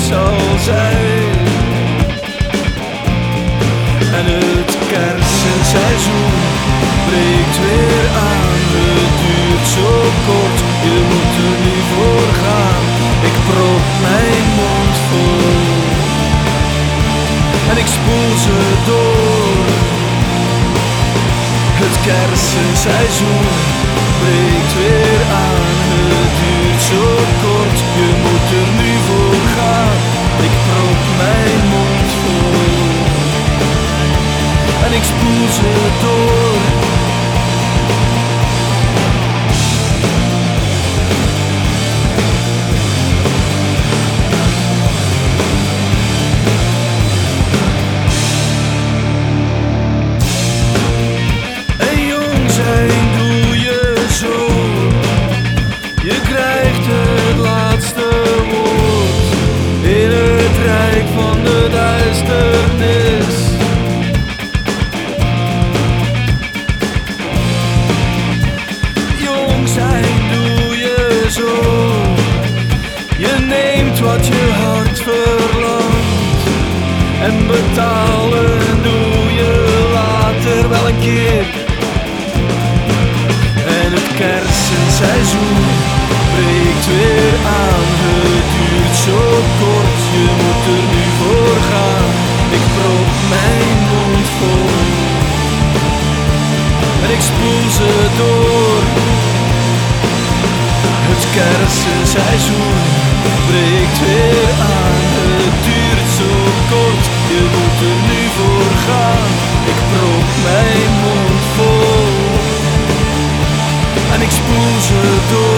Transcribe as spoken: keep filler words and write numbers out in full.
zal zijn. En het kersenseizoen breekt weer aan. Het duurt zo kort, je moet er nu voor gaan. Ik prop mijn mond vol en ik spoel ze door. Het kersenseizoen breekt weer aan. Het duurt zo kort, je moet er nu voor gaan. Ik prop mijn mond vol en ik spoel ze door. Je krijgt het laatste woord in het rijk van de duisternis. Jong zijn doe je zo, je neemt wat je hart verlangt. En betalen doe je later wel een keer. En het kersenseizoen breekt weer aan. Het duurt zo kort, je moet er nu voor gaan. Ik prop mijn mond vol en ik spoel ze door. Het kersenseizoen breekt weer aan. Het duurt zo kort, je moet er nu voor gaan. Ik prop mijn mond vol en ik spoel ze door.